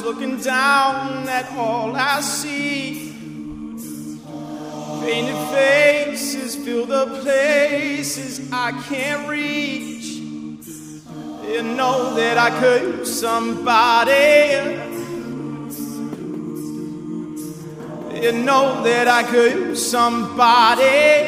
looking down at all I see. Painted faces fill the places I can't reach. You know that I could use somebody. You know that I could use somebody.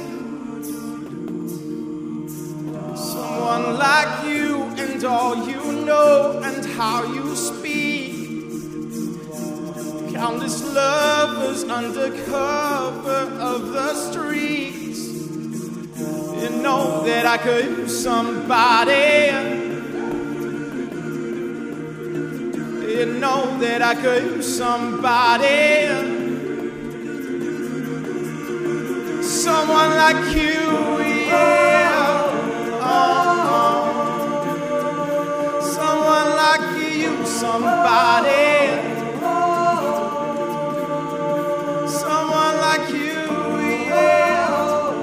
Someone like you and all you know and how you speak. Countless lovers under cover of the streets. You know that I could use somebody. You know that I could use somebody. Someone like you, yeah. Oh. Someone like you, somebody. Someone like you, yeah.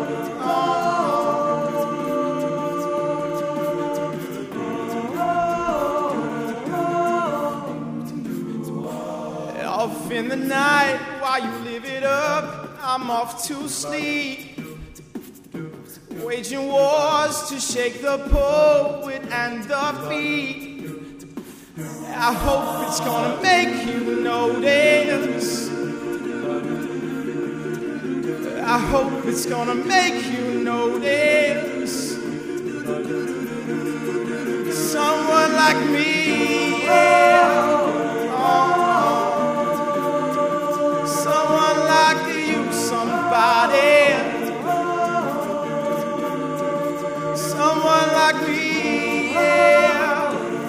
Off in the night while you live it up, I'm off to sleep, waging wars to shake the poet and the beat. I hope it's gonna make you notice. I hope it's gonna make you notice. Someone like me, yeah. Someone like you, somebody. Someone like me, yeah.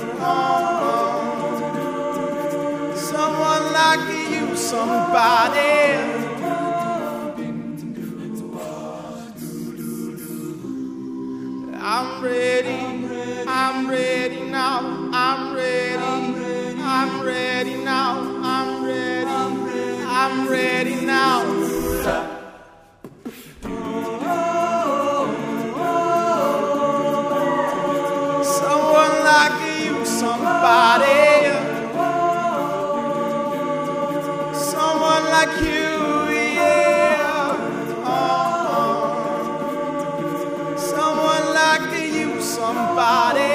Someone like you, somebody. I'm ready now, I'm ready now, I'm ready now. Someone like you, somebody. Someone like you, yeah. Someone like you, somebody.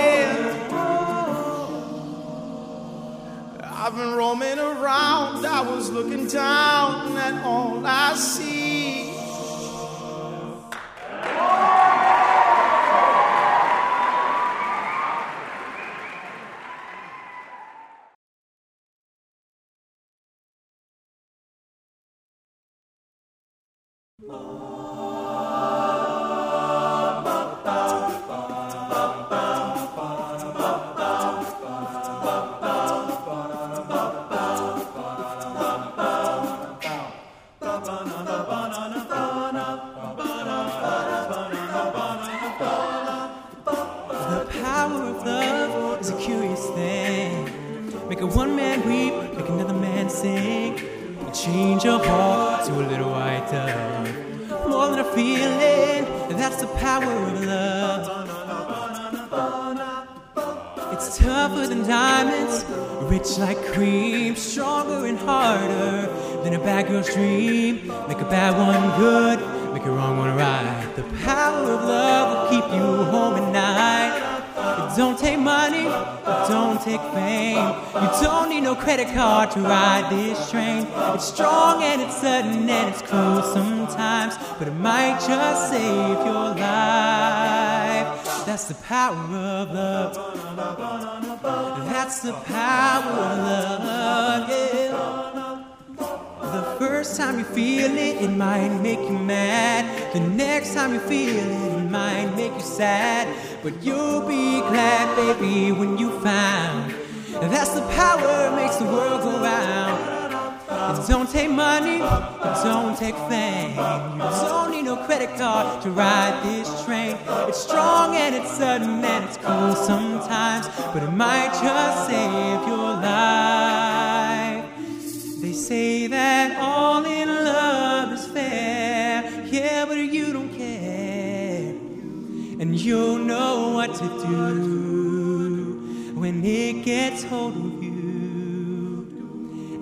I've been roaming around, I was looking down at all I see. One man weep, make another man sing. And change your heart to a little white dove. More than a feeling, that's the power of love. It's tougher than diamonds, rich like cream, stronger and harder than a bad girl's dream. Make a bad one good, make a wrong one right. The power of love will keep you home at night. It don't take money, it don't take fame. You don't need no credit card to ride this train. It's strong and it's sudden and it's cruel sometimes, but it might just save your life. That's the power of love. That's the power of love, yeah. The first time you feel it, it might make you mad. The next time you feel it, it might make you sad. But you'll be glad, baby, when you found that's the power makes the world go round. It don't take money, it don't take fame. You don't need no credit card to ride this train. It's strong and it's sudden and it's cool sometimes, but it might just save your life. They say that all in love is fair, yeah, but you don't care. And you'll know what to do when it gets hold of you.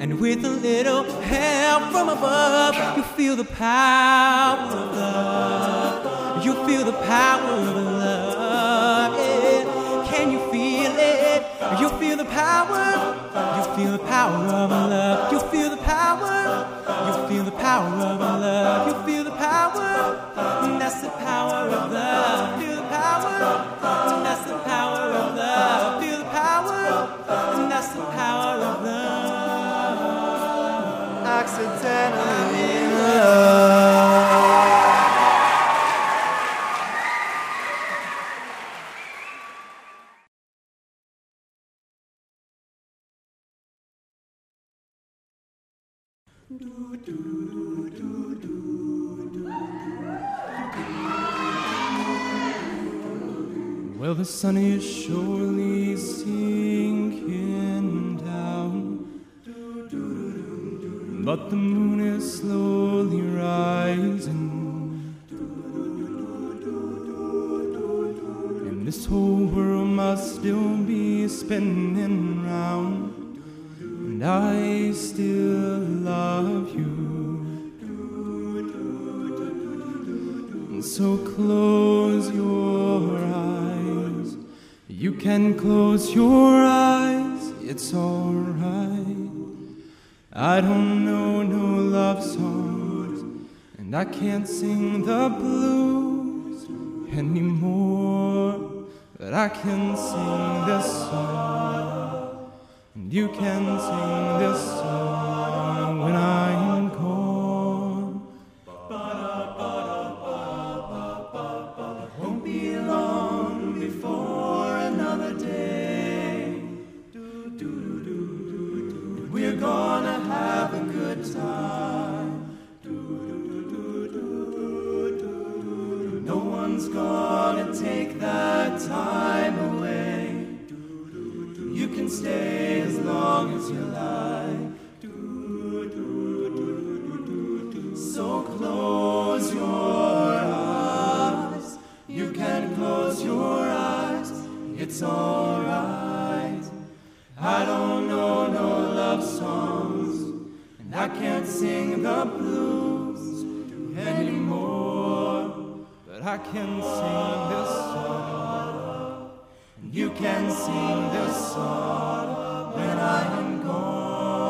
And with a little help from above, you feel the power of love. You feel the power of love, yeah. Can you feel it? You feel the power. You feel the power of love. You feel the power. You feel the power of love. You feel the power. And that's the power of love. Feel the power. And that's the power of love. Feel the power. And that's the power of love. Accidentally in love. Well, the sun is surely sinking down, but the moon is slowly rising, and this whole world must still be spinning round, and I still love you. And so close your eyes. You can close your eyes, it's alright. I don't know no love songs, and I can't sing the blues anymore, but I can sing this song, and you can sing this song when I'm gone. Won't be long before another day. We're gonna have a good time. No one's gonna take that time away. You can stay as long as you like. So close your eyes. You can close your eyes. It's alright. I don't know no love songs, and I can't sing the blues anymore, but I can sing this song, and you can sing this song when I am gone.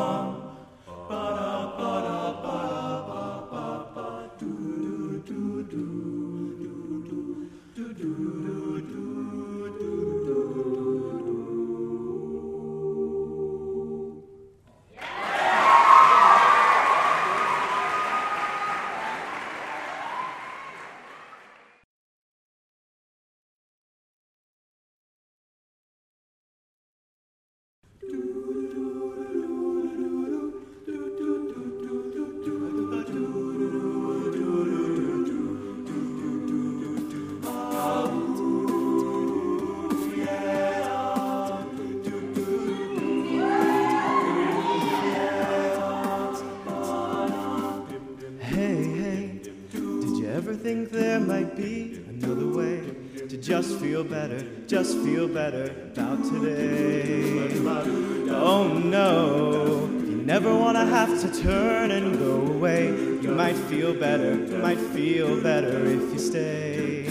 Think there might be another way to just feel better about today. Oh no, you never want to have to turn and go away. You might feel better if you stay.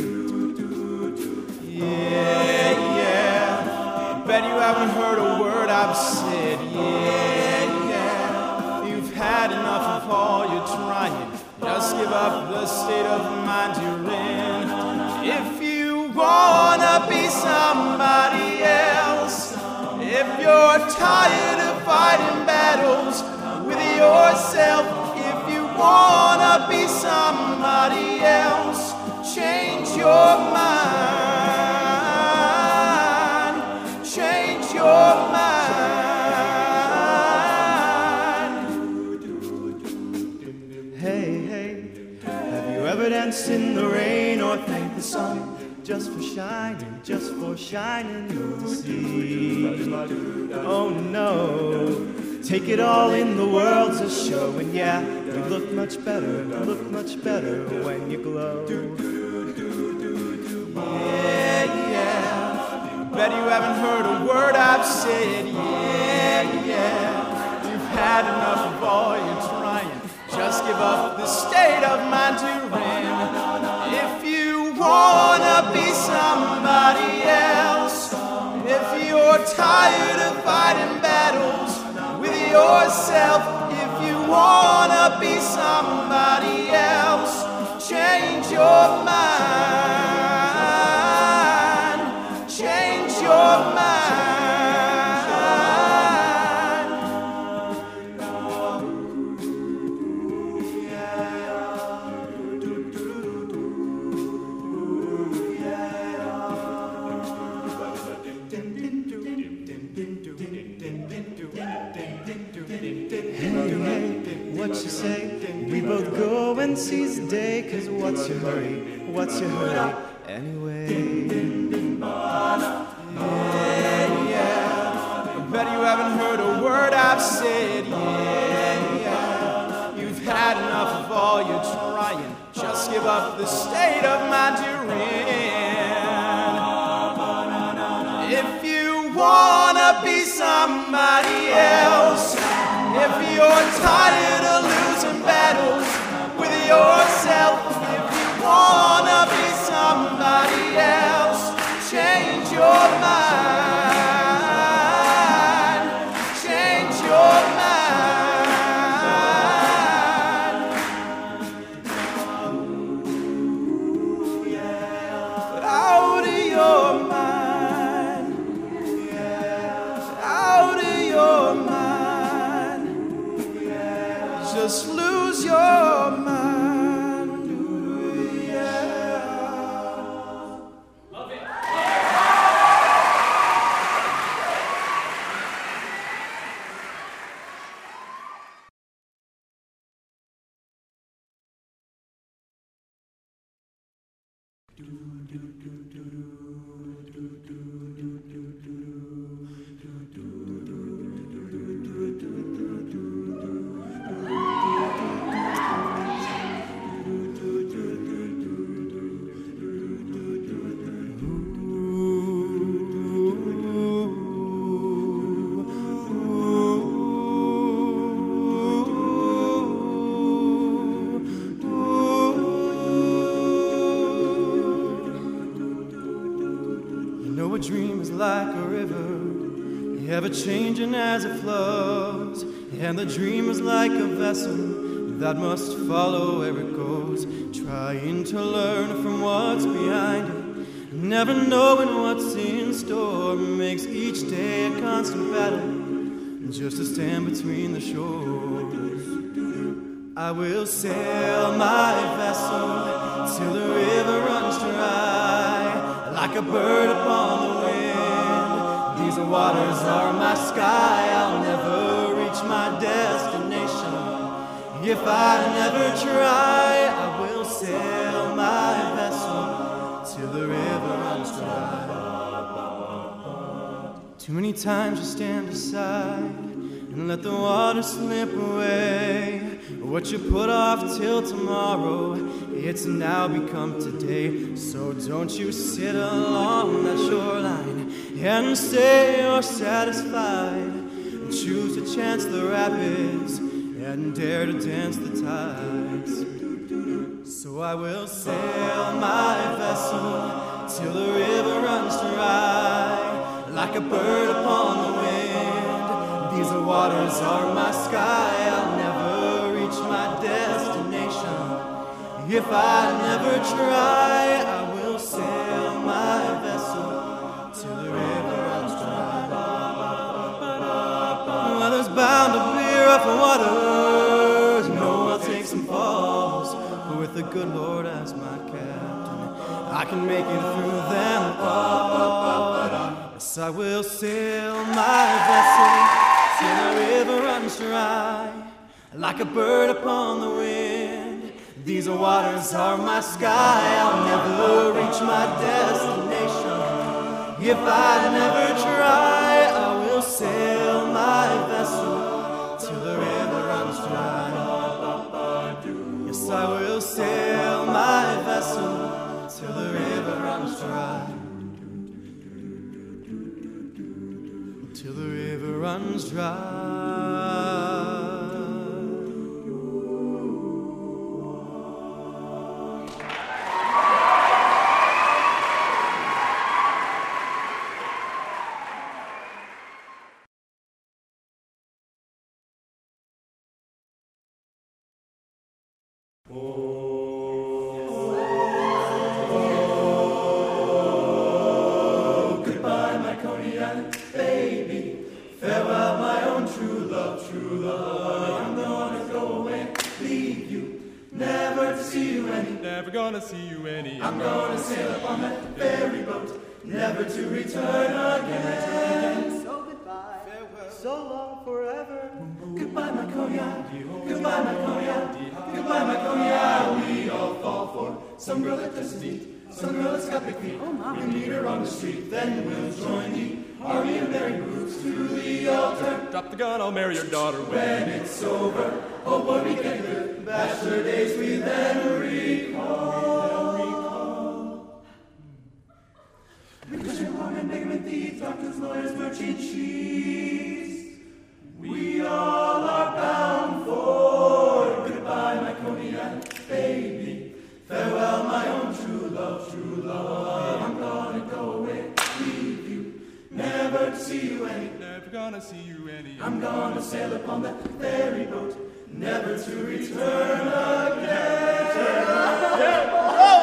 Yeah, bet you haven't heard a word I've said. Yeah, you've had enough of all your trying. Just give up the state of mind you're in. If you wanna be somebody else, if you're tired of fighting battles with yourself, if you wanna be somebody else, change your mind, change your mind. Danced in the rain or thank the sun just for shining to see. Oh no, take it all in, the world's a show, and yeah, you look much better when you glow. Yeah, bet you haven't heard a word I've said. Yeah, you've had enough of all your trying. Just give up the state of mind you're in. If you wanna be somebody else, if you're tired of fighting battles with yourself, if you wanna be somebody else, change your mind, change your mind. What you say? We both go and seize the day, 'cause what's your hurry? What's your hurry anyway? Yeah. I bet you haven't heard a word I've said. Yeah. You've had enough of all your trying. Just give up the state of mind you're in. If you wanna be somebody else, if you're tired of losing battles with yourself, if you wanna be somebody else, change your mind, change your mind. But out of your mind, out of your mind, just lose your mind. Ooh, yeah. Love it. A dream is like a river, ever changing as it flows, and the dream is like a vessel that must follow where it goes, trying to learn from what's behind it, never knowing what's in store, makes each day a constant battle, just to stand between the shores. I will sail my vessel till the river runs dry, like a bird upon the wind. These waters are my sky. I'll never reach my destination if I never try. I will sail my vessel till the river runs dry. Too many times you stand aside and let the water slip away. What you put off till tomorrow, it's now become today. So don't you sit along that shoreline and say you're satisfied. Choose to chance the rapids and dare to dance the tides. So I will sail my vessel till the river runs dry, like a bird upon the wind. These waters are my sky. I'll never reach my destination if I never try. I will sail my vessel till the river runs dry. Well, there's bound to be rough waters, no, I'll take some falls, but with the good Lord as my captain, I can make it through them all. Yes, I will sail my vessel till the river runs dry, like a bird upon the wind. These waters are my sky. I'll never reach my destination if I never try. I will sail my vessel till the river runs dry. Yes, I will sail my vessel till the river runs dry. Till the river runs dry. any. Never gonna see you any. I'm gonna sail up on that ferry boat, never to return again. So goodbye, farewell, so long forever. Goodbye, my cognac. Goodbye, my cognac. Goodbye, my cognac. We all fall for some girl that doesn't eat, some girl that's got big feet. We meet her on the street, then we'll join the army of married groups to the altar. Drop the gun, I'll marry your daughter When it's over, oh boy, we get good. Bachelor days we then recall. Because you're born and beggarment, thieves, doctors, lawyers, merchant cheese. We all are bound for goodbye, my cognac baby. Farewell, my own true love, true love. I'm gonna go away, leave you, never to see you any. Never gonna see you any. I'm gonna sail upon that ferry boat, never to return again.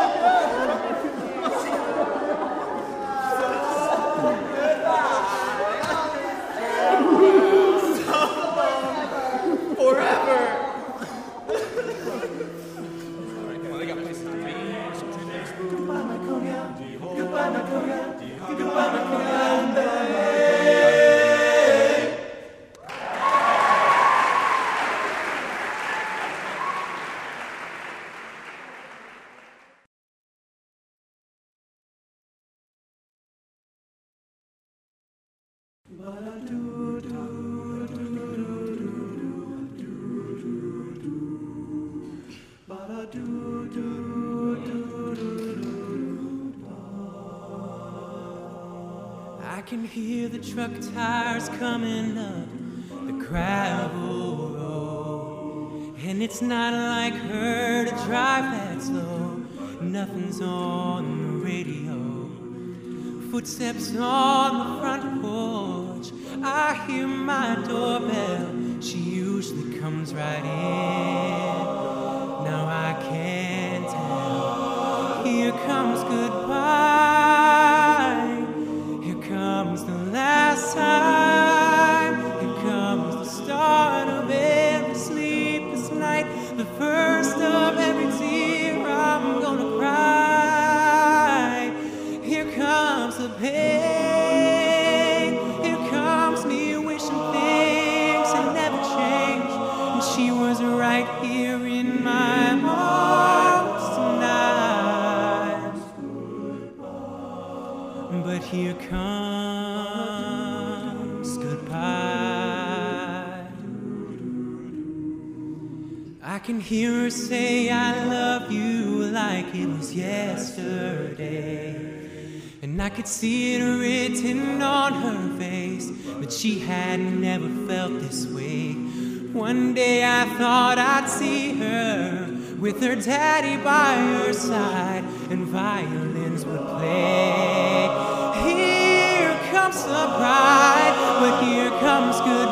Goodbye, my cognac. Goodbye, my cognac. Goodbye, my cognac. I can hear the truck tires coming up the gravel road, and it's not like her to drive that slow. Nothing's on the radio. Footsteps on the front porch. I hear my doorbell. She usually comes right in. Now I can't tell. Here comes goodbye. Here comes the last time. Here comes the start of every sleepless night. The first of every tear I'm gonna cry. Here comes the pain. Here comes me wishing things had never changed. And she was right here in my arms tonight. But here comes goodbye. I can hear her say I love you like it was yesterday. And I could see it written on her face that she had never felt this way. One day I thought I'd see her with her daddy by her side and violins would play. Here comes the bride, but here comes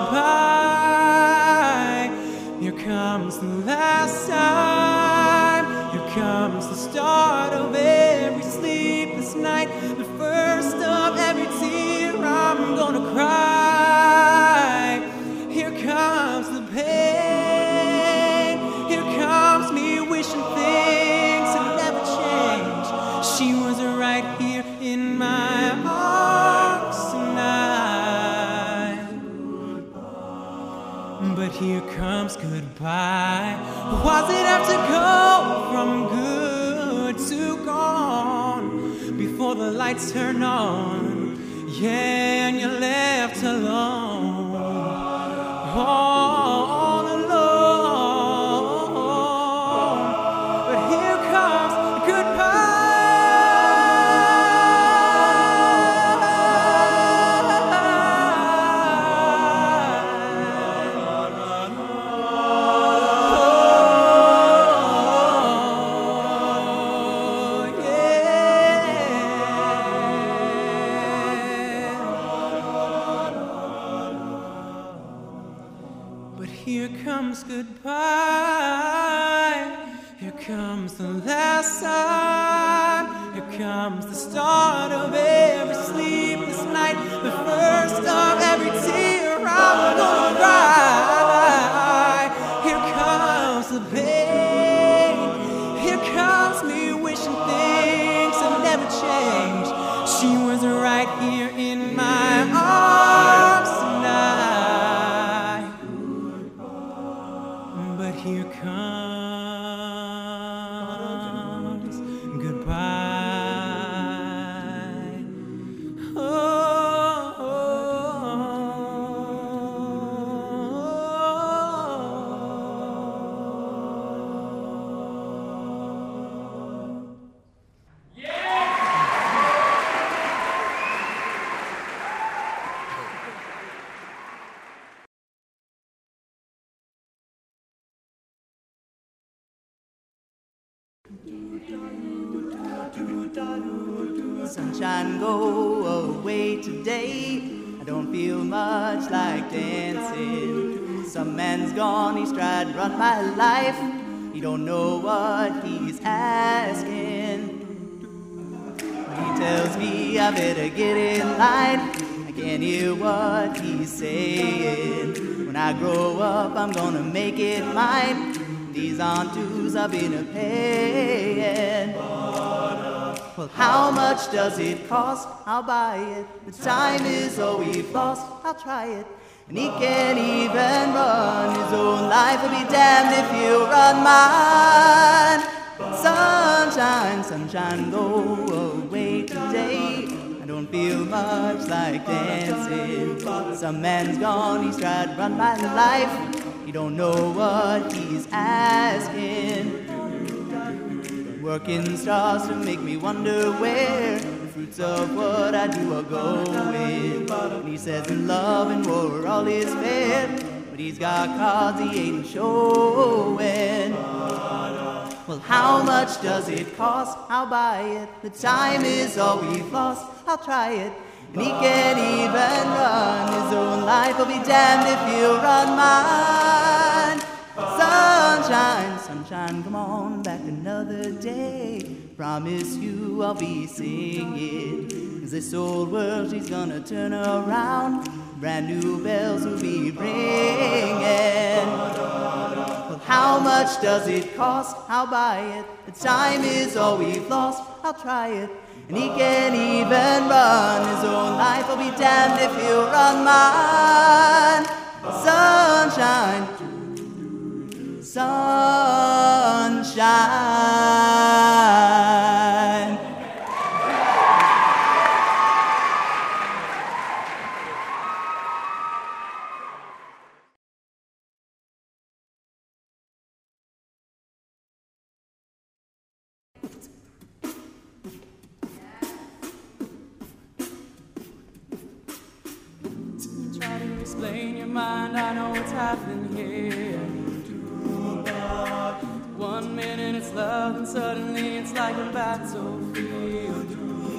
goodbye. Here comes the last time. Here comes the start of every sleepless night. The first of every tear I'm gonna cry. Here comes the pain. Here comes me wishing things had never changed. She was right here in my arms tonight. But here comes goodbye. Was it have to go from good to gone before the lights turn on? Yeah, and you're left alone, all alone. But here comes goodbye. Here comes goodbye. Here comes the last time. Here comes the start of every sleepless night. The first of every tear I'm gonna cry. Here comes the pain. Here comes wishing things have never changed. She was right here in my arms tonight. But here comes goodbye. Sunshine, go away today. I don't feel much like dancing. Some man's gone, he's tried to run my life. He don't know what he's asking. He tells me I better get in line. I can't hear what he's saying. When I grow up, I'm gonna make it mine. These aren't dues I've been paying. Well, how much does it cost? I'll buy it. The time is all we've lost. I'll try it. And he can't even run his own life. I'll be damned if he'll run mine. Sunshine, sunshine, go away today. I don't feel much like dancing. Some man's gone, he's tried to run my life. He don't know what he's asking. Working starts to make me wonder where the fruits of what I do are going. And he says in love and war all is fair, but he's got cards he ain't showing. Well, how much does it cost? I'll buy it. The time is all we've lost. I'll try it. And he can't even run his own life. I'll be damned if he'll run mine. Sunshine, sunshine, come on back another day. Promise you I'll be singing. 'Cause this old world, she's gonna turn around. Brand new bells will be ringing. Well, how much does it cost? I'll buy it. The time is all we've lost. I'll try it. And he can't even run his own life. I'll be damned if he'll run mine. Sunshine, sunshine. Try to explain your mind, I know what's happening here. 1 minute it's love and suddenly it's like a battlefield.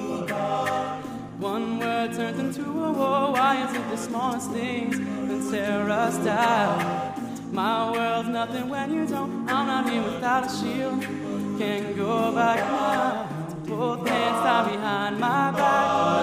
One word turns into a war. Why is it the smallest things that tear us down? My world's nothing when you don't. I'm not here without a shield. Can't go back now. Both hands tied behind my back.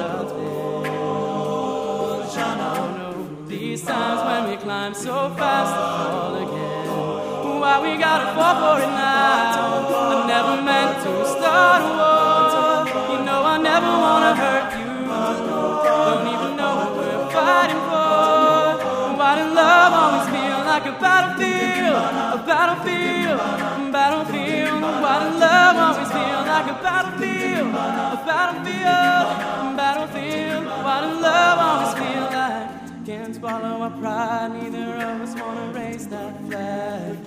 These times when we climb so fast to fall again. Why we gotta fall for it now? I never meant to start a war. You know I never wanna hurt you. Don't even know what we're fighting for. Why did love always feel like a battlefield? A battlefield, a battlefield. Why did love always feel like a battlefield? A battlefield, a battlefield. Why did love always feel like? Can't swallow our pride, neither of us wanna raise that flag.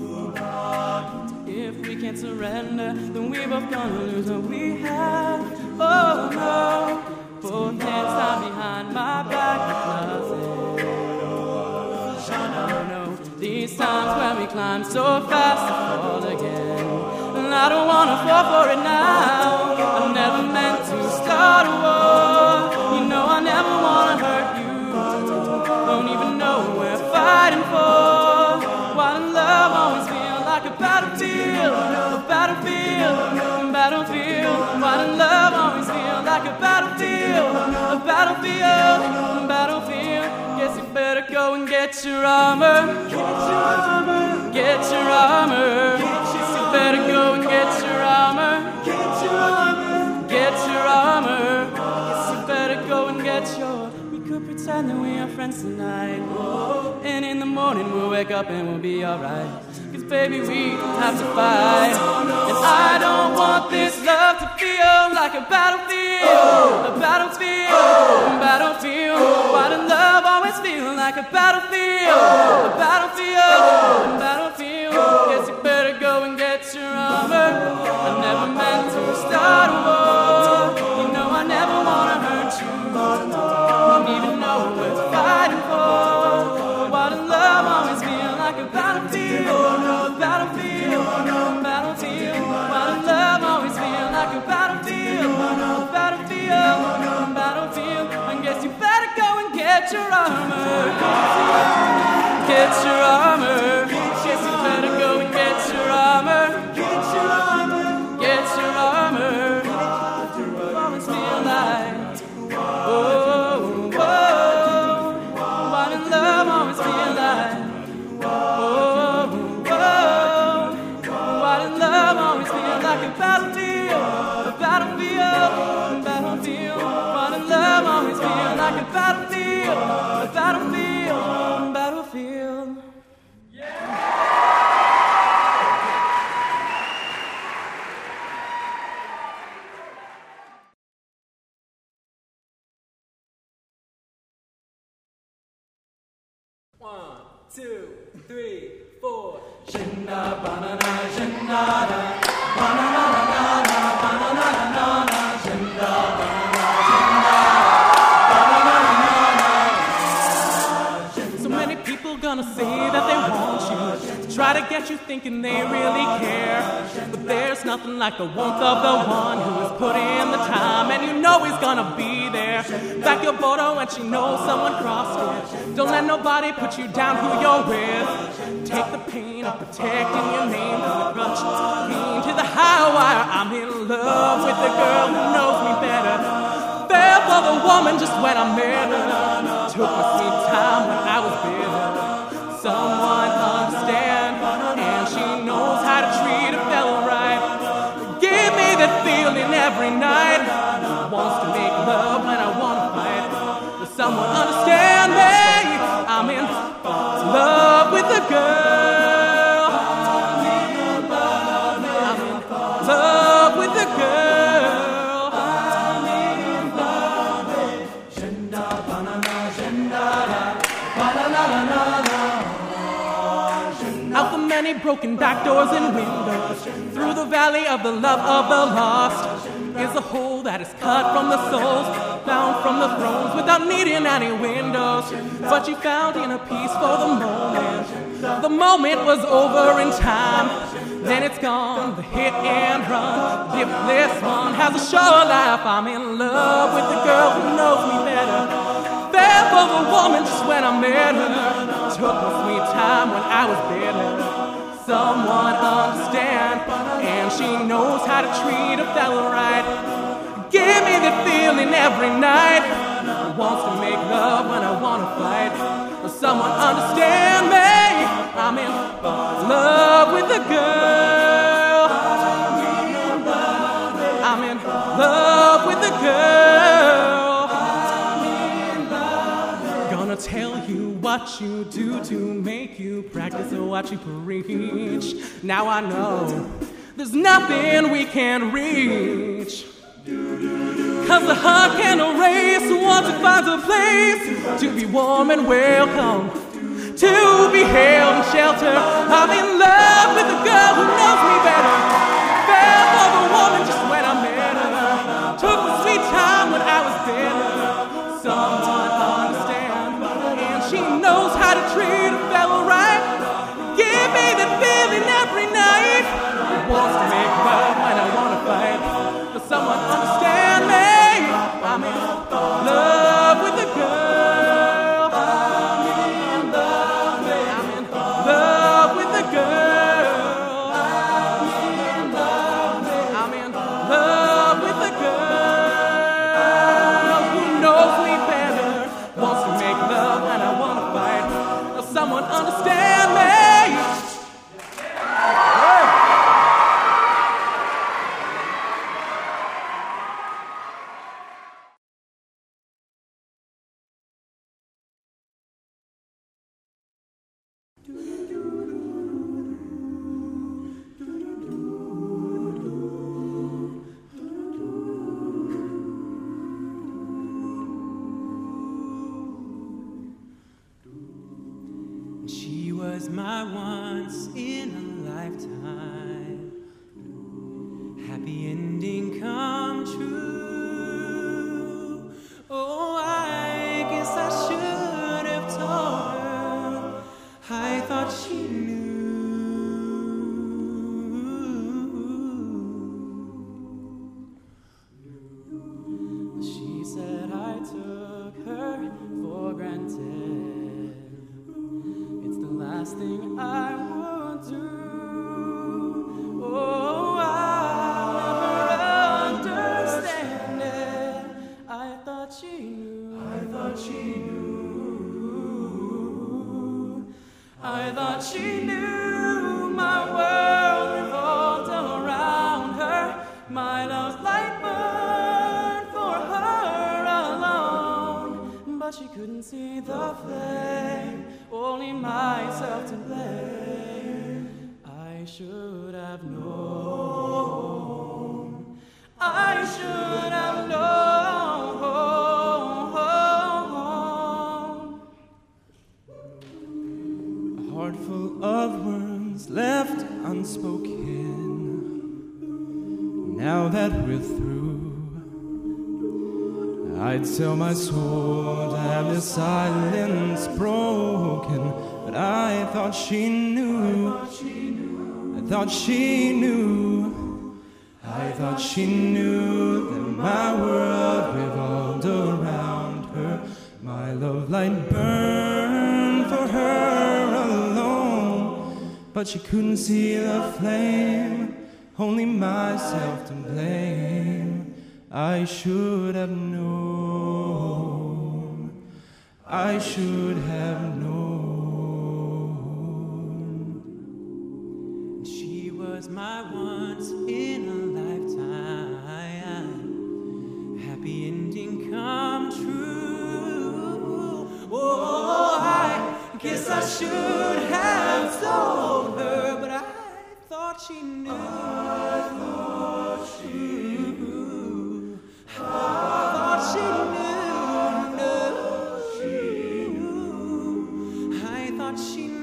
If we can't surrender, then we both gonna lose what we have. Oh no, both hands tied behind my back with nothing. Oh no, these times when we climb so fast to fall again. And I don't wanna fall for it now. I never meant to start a war. You know I never wanna hurt you. Don't even know what we're fighting for. Why does love always feel like a battlefield? A battlefield, a battlefield. Why does love always feel like a battlefield? A battlefield, a battlefield. Guess you better go and get your armor. Get your armor. You better go and get your armor. pretend that we are friends tonight. And in the morning we'll wake up and we'll be alright. Cause baby, we don't have to fight. And I don't want this love to feel like a battlefield. A battlefield, a battlefield. Why does love always feel like a battlefield? A battlefield, a battlefield. Guess you better go and get your armor. I never meant to start a war. You know I never wanna hurt you. Don't even know what we're fighting for. Why does love always feel like a battlefield? A battlefield, a battlefield. Why does love always feel like a battlefield? A battlefield, a battlefield. I guess you better go and get your armor. Get your armor. Guess you better go and get your armor. Get your armor. Get your armor. Always feel like, oh, oh. Why does love always feel like, oh, oh. Why does love always feel like a battlefield? A battlefield, a battlefield. Why does love always feel like a battlefield? A battlefield, a battlefield. One, two, three, four. Jinda banana, jinda da, banana na na, banana na na, jinda banana, jinda, banana na na. So many people gonna say that they want you, try to get you thinking they really care. But there's nothing like the warmth of the one who has put in the time, and you know he's gonna be there. Back your border when she knows someone crossed it. Don't let nobody put you down who you're with. Take the pain of protecting your name from the crutch pain to the high wire. I'm in love with the girl who knows me better. Fell for the woman just when I met her. Took my sweet time when I was bitter. Someone understand, and she knows how to treat a fella right. Give me that feeling every night. Wants to make love when I wanna fight. Does someone understand me? I'm in love with the girl. I'm in love with the girl. I'm in love with Jinda banana, jinda da, banana na na. Out the many broken back doors and windows, through the valley of the love of the lost, is a hole that is cut from the souls, found from the thrones without needing any windows. But you found inner peace for the moment. The moment was over in time. Then it's gone, the hit and run. If this one has a short life, I'm in love with the girl who knows me better. Fell for the woman just when I met her. Took my sweet time when I was bitter. Someone understand, and she knows how to treat a fella right. Give me that feeling every night. Wants to make love when I wanna fight. Someone understand me. I'm in love with the girl. I'm in love with the girl. Gonna tell you what you do to make you practice what you preach. Now I know there's nothing we can't reach. Cause the heart can't erase once it finds a place to be warm and welcome, to be held and sheltered. I'm in love with the girl who knows me better. Fell for the woman just when I met her. Took the sweet time when I was bitter. Someone understand, and she knows how to treat a fella right. Give me that feeling every night. Wants to make love when I wanna fight. But someone understand me. I'm in love with the girl. I'm in love with the girl. I'm in my once in a lifetime happy ending come true. Oh, I guess I should have told her. I thought she knew. She said I took her for granted. It's the last thing I would do. Oh, I'll never understand it. I thought she knew. I thought she knew. I thought she knew my world revolved around her. My love's light burned for her alone, but she couldn't see the flame. Only myself to blame. I should have known. I should have known. A heart full of words left unspoken. Now that we're through, I'd sell my soul to have this silence broken. But I thought she knew. I thought she knew. I thought she knew that my world revolved around her. My love light burned for her alone, but she couldn't see the flame. Only myself to blame. I should have known. I should have known. She was my once in a lifetime happy ending come true. Oh, I guess I should have told her, but I thought she knew. I thought she knew. I thought she knew. I thought she knew.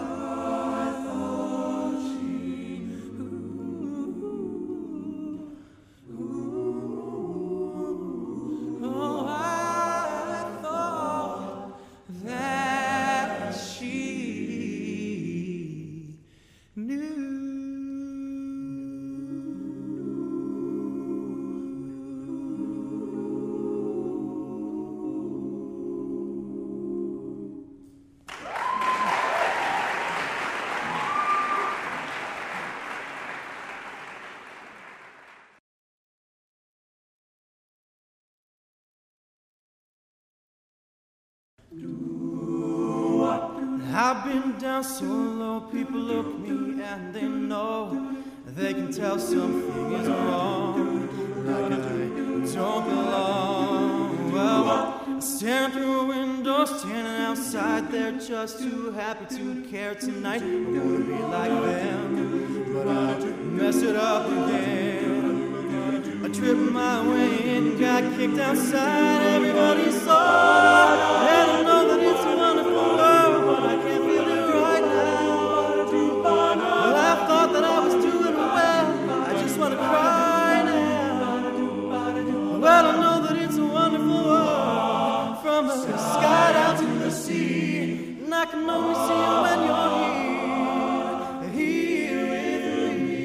Oh, I thought that she knew. I've been down so low, people look me and they know. They can tell something is wrong, like I don't belong. Well, I stand through a window, standing outside, they're just too happy to care tonight. I wanna be like them, but I mess it up again. I tripped my way in, got kicked outside, everybody saw. And I know that it's a wonderful world, but I can't feel it right now. Well, I thought that I was doing well, I just want to cry now. Well, I know that it's a wonderful world, from the sky down to the sea. And I can only see you when you're here with me.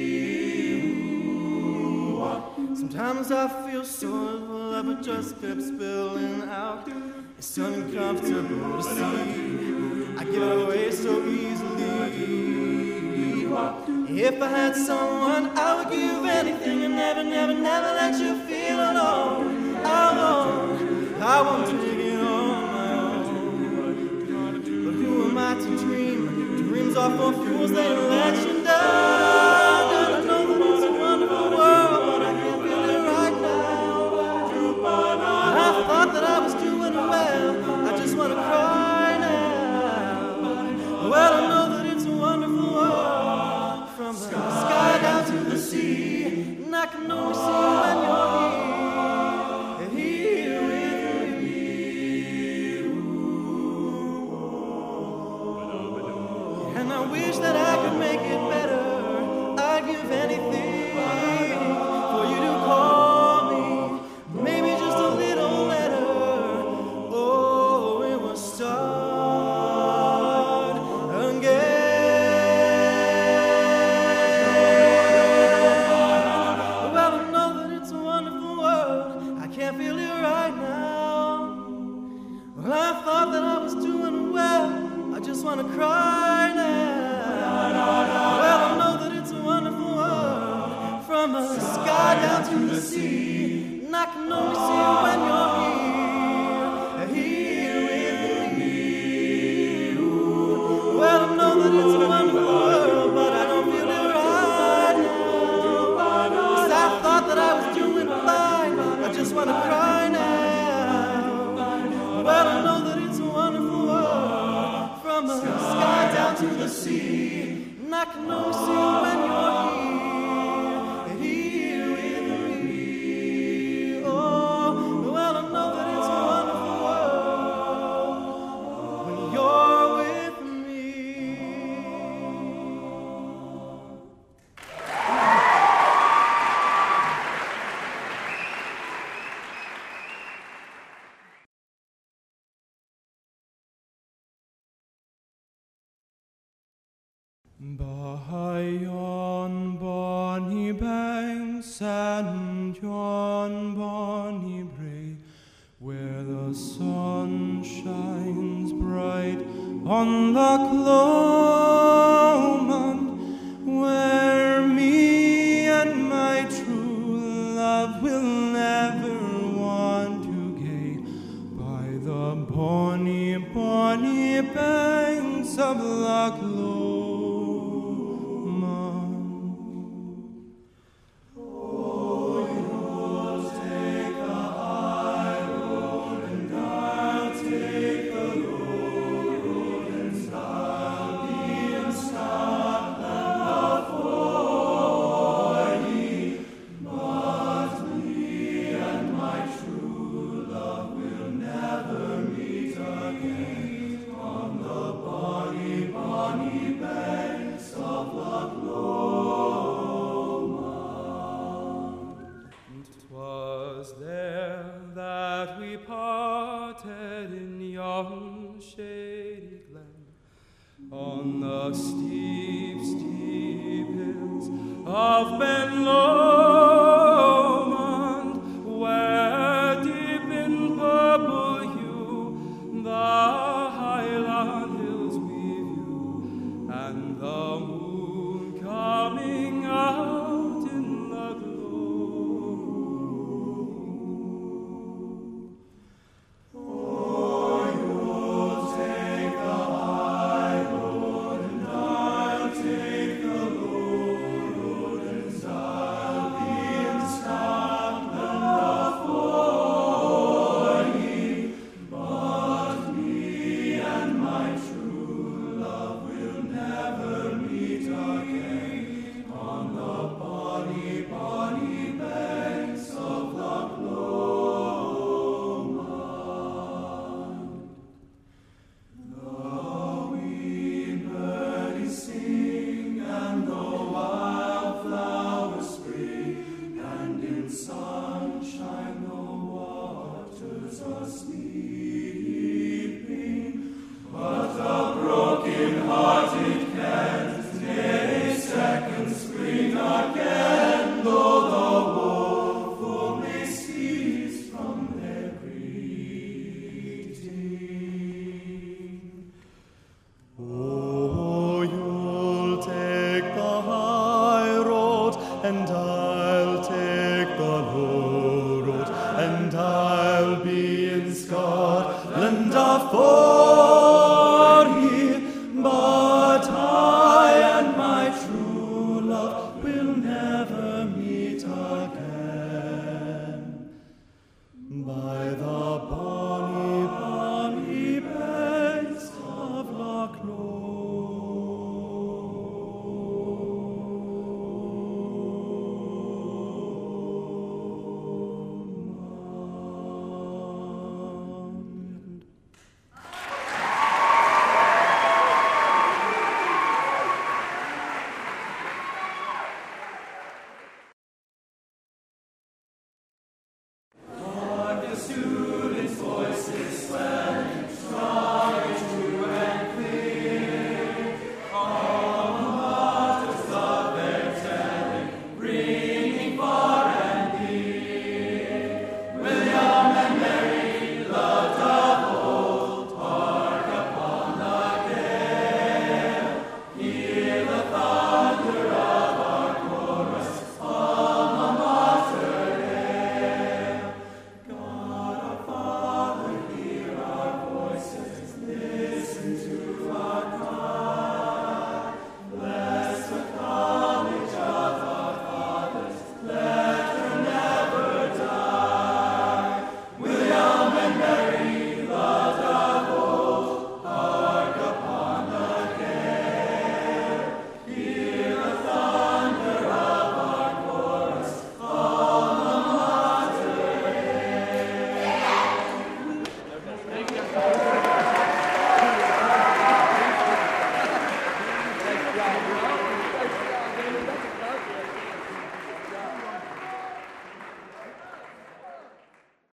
Sometimes I feel so love, it just kept spilling out. It's uncomfortable to see. I give it away so easily. If I had someone, I would give anything and never, never, never let you feel alone. I won't take it on my own. But who am I to dream? Dreams are for fools, they let you down. And I know that it's a wonderful world, but I can't feel it right now. I thought that I was doing well, I just want to cry now. Well, I know that it's a wonderful world, from the sky down to the sea. And I can only see you when you're here with me. the sky down to the sea, and I can only see you when you're here with me. Ooh. Well, I know that it's a wonderful world, but I don't feel it right now. 'Cause I thought that I was doing fine, I just want to cry now. Well, I know that it's a wonderful world, from the sky down to the sea, and I can only see you when you're here with me. Oh, well, I know that it's a wonderful world when you're with me. By yon bonny banks and yon bonny brae, where the sun shines bright on the Clomond, where me and my true love will never want to gae, by the bonny, bonny banks of Loch Lomond. On the steep, steep hills of